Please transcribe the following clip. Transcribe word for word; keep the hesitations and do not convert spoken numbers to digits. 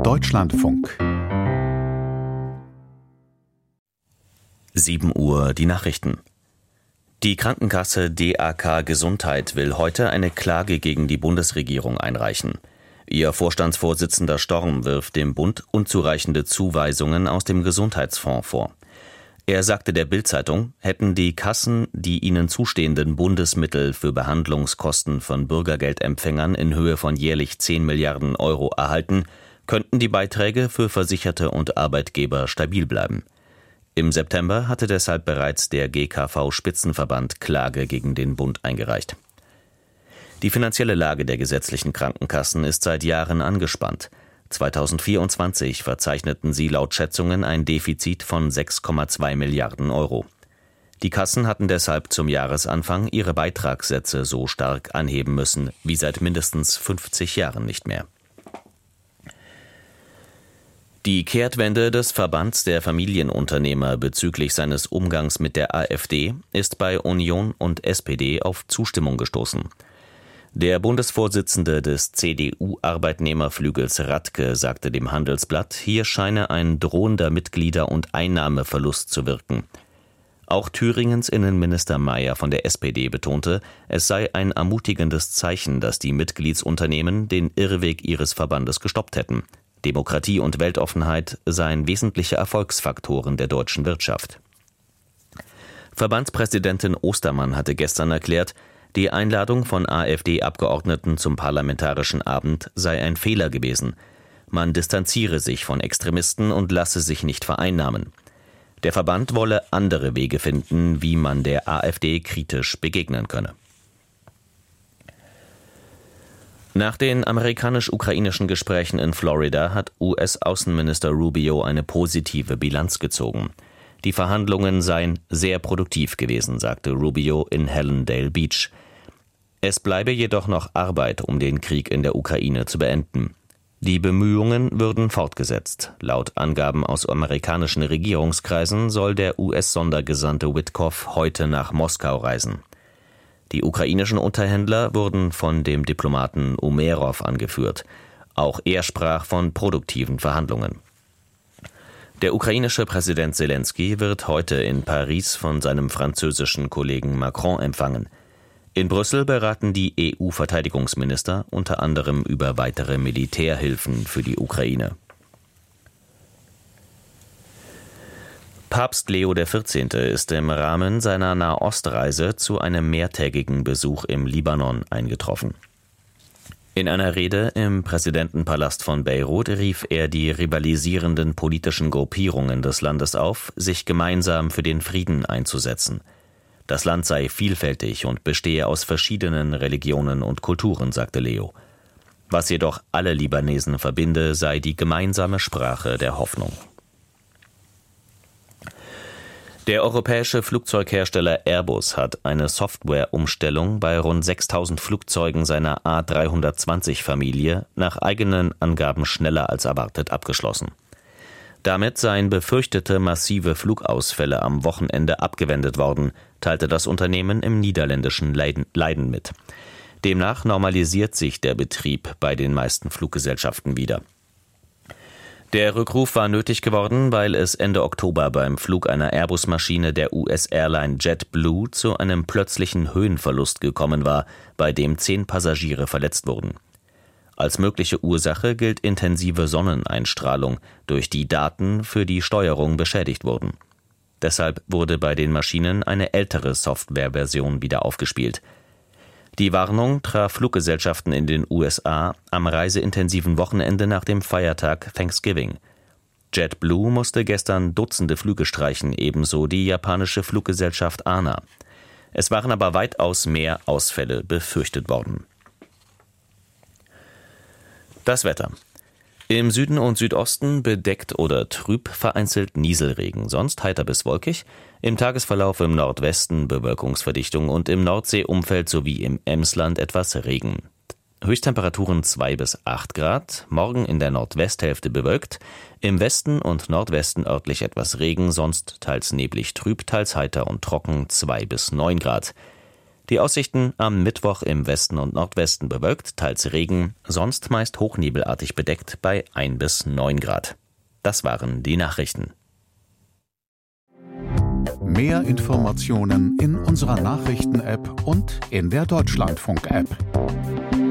Deutschlandfunk. sieben Uhr, die Nachrichten. Die Krankenkasse D A K Gesundheit will heute eine Klage gegen die Bundesregierung einreichen. Ihr Vorstandsvorsitzender Storm wirft dem Bund unzureichende Zuweisungen aus dem Gesundheitsfonds vor. Er sagte der Bild-Zeitung, hätten die Kassen die ihnen zustehenden Bundesmittel für Behandlungskosten von Bürgergeldempfängern in Höhe von jährlich zehn Milliarden Euro erhalten, könnten die Beiträge für Versicherte und Arbeitgeber stabil bleiben. Im September hatte deshalb bereits der G K V-Spitzenverband Klage gegen den Bund eingereicht. Die finanzielle Lage der gesetzlichen Krankenkassen ist seit Jahren angespannt. zweitausendvierundzwanzig verzeichneten sie laut Schätzungen ein Defizit von sechs Komma zwei Milliarden Euro. Die Kassen hatten deshalb zum Jahresanfang ihre Beitragssätze so stark anheben müssen wie seit mindestens fünfzig Jahren nicht mehr. Die Kehrtwende des Verbands der Familienunternehmer bezüglich seines Umgangs mit der AfD ist bei Union und S P D auf Zustimmung gestoßen. Der Bundesvorsitzende des C D U-Arbeitnehmerflügels Radke sagte dem Handelsblatt, hier scheine ein drohender Mitglieder- und Einnahmeverlust zu wirken. Auch Thüringens Innenminister Mayer von der S P D betonte, es sei ein ermutigendes Zeichen, dass die Mitgliedsunternehmen den Irrweg ihres Verbandes gestoppt hätten. Demokratie und Weltoffenheit seien wesentliche Erfolgsfaktoren der deutschen Wirtschaft. Verbandspräsidentin Ostermann hatte gestern erklärt, die Einladung von AfD-Abgeordneten zum Parlamentarischen Abend sei ein Fehler gewesen. Man distanziere sich von Extremisten und lasse sich nicht vereinnahmen. Der Verband wolle andere Wege finden, wie man der AfD kritisch begegnen könne. Nach den amerikanisch-ukrainischen Gesprächen in Florida hat U S-Außenminister Rubio eine positive Bilanz gezogen. Die Verhandlungen seien sehr produktiv gewesen, sagte Rubio in Hallandale Beach. Es bleibe jedoch noch Arbeit, um den Krieg in der Ukraine zu beenden. Die Bemühungen würden fortgesetzt. Laut Angaben aus amerikanischen Regierungskreisen soll der U S-Sondergesandte Witkoff heute nach Moskau reisen. Die ukrainischen Unterhändler wurden von dem Diplomaten Umerov angeführt. Auch er sprach von produktiven Verhandlungen. Der ukrainische Präsident Selenskyj wird heute in Paris von seinem französischen Kollegen Macron empfangen. In Brüssel beraten die E U-Verteidigungsminister unter anderem über weitere Militärhilfen für die Ukraine. Papst Leo der vierzehnte. Ist im Rahmen seiner Nahostreise zu einem mehrtägigen Besuch im Libanon eingetroffen. In einer Rede im Präsidentenpalast von Beirut rief er die rivalisierenden politischen Gruppierungen des Landes auf, sich gemeinsam für den Frieden einzusetzen. Das Land sei vielfältig und bestehe aus verschiedenen Religionen und Kulturen, sagte Leo. Was jedoch alle Libanesen verbinde, sei die gemeinsame Sprache der Hoffnung. Der europäische Flugzeughersteller Airbus hat eine Softwareumstellung bei rund sechstausend Flugzeugen seiner A dreihundertzwanzig-Familie nach eigenen Angaben schneller als erwartet abgeschlossen. Damit seien befürchtete massive Flugausfälle am Wochenende abgewendet worden, teilte das Unternehmen im niederländischen Leiden mit. Demnach normalisiert sich der Betrieb bei den meisten Fluggesellschaften wieder. Der Rückruf war nötig geworden, weil es Ende Oktober beim Flug einer Airbus-Maschine der U S-Airline JetBlue zu einem plötzlichen Höhenverlust gekommen war, bei dem zehn Passagiere verletzt wurden. Als mögliche Ursache gilt intensive Sonneneinstrahlung, durch die Daten für die Steuerung beschädigt wurden. Deshalb wurde bei den Maschinen eine ältere Softwareversion wieder aufgespielt. Die Warnung traf Fluggesellschaften in den U S A am reiseintensiven Wochenende nach dem Feiertag Thanksgiving. JetBlue musste gestern Dutzende Flüge streichen, ebenso die japanische Fluggesellschaft A N A. Es waren aber weitaus mehr Ausfälle befürchtet worden. Das Wetter. Im Süden und Südosten bedeckt oder trüb, vereinzelt Nieselregen, sonst heiter bis wolkig. Im Tagesverlauf im Nordwesten Bewölkungsverdichtung und im Nordseeumfeld sowie im Emsland etwas Regen. Höchsttemperaturen zwei bis acht Grad, morgen in der Nordwesthälfte bewölkt, im Westen und Nordwesten örtlich etwas Regen, sonst teils neblig trüb, teils heiter und trocken zwei bis neun Grad. Die Aussichten: am Mittwoch im Westen und Nordwesten bewölkt, teils Regen, sonst meist hochnebelartig bedeckt bei ein bis neun Grad. Das waren die Nachrichten. Mehr Informationen in unserer Nachrichten-App und in der Deutschlandfunk-App.